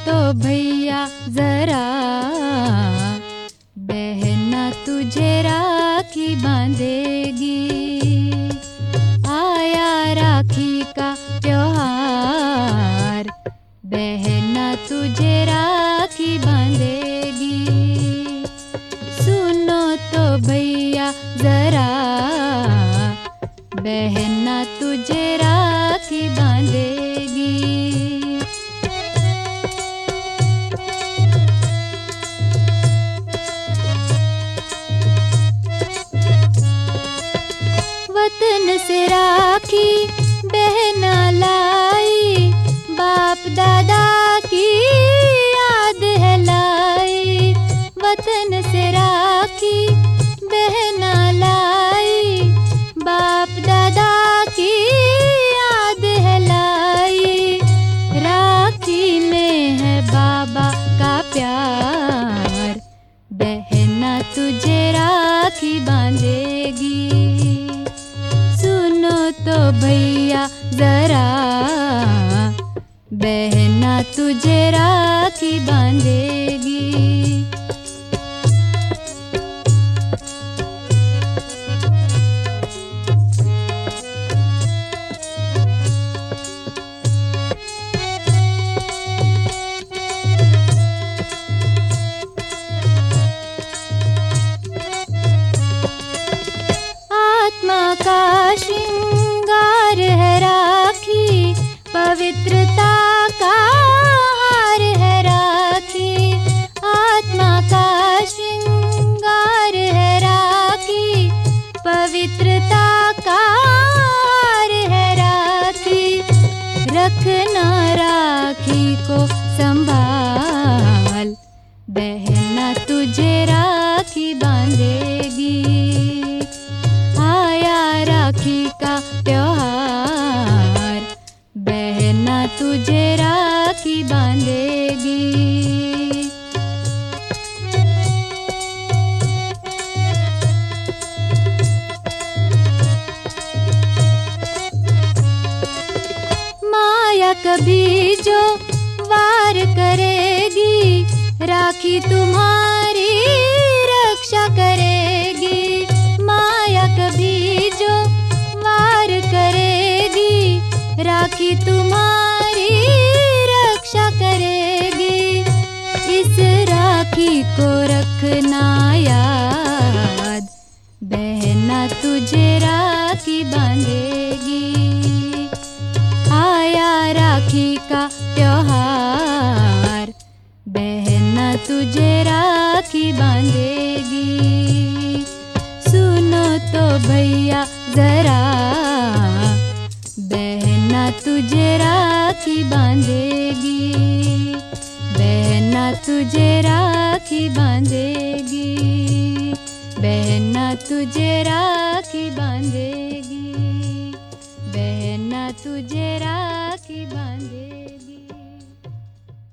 तो भैया जरा, बहन तुझे राखी बांधेगी। आया राखी का त्योहार, बहन तुझे राखी बांधेगी। सुनो तो भैया जरा, बहन तुझे राखी बांधेगी। वतन से राखी बहन लाई, बाप दादा की याद है लाई। वतन से राखी बहन लाई, बाप दादा की याद है लाई। राखी में है बाबा का प्यार, बहन तुझे राखी बांधेगी। सुनो तो भैया जरा, बहन तुझे राखी बांधेगी। आत्मा का श्रृंगार है राखी, पवित्रता का हार है राखी। आत्मा का श्रृंगार है राखी, पवित्रता का हार है राखी। रखना राखी को संभाल, बहन तुझे राखी बांधेगी। आया राखी का त्योहार, बहन तुझे राखी बांधेगी। माया कभी जो वार करेगी, राखी तुम्हारी रक्षा करेगी। माया कभी जो वार करेगी, राखी तुम्हारी रक्षा करेगी। इस राखी को रखना याद, बहन तुझे राखी बांधेगी। आया राखी का त्योहार, बहन तुझे राखी बांधेगी। सुनो तो भैया जरा, बहन तुझे राखी बांधेगी। बहन तुझे राखी बांधेगी, बहन तुझे राखी बांधेगी, बहन तुझे राखी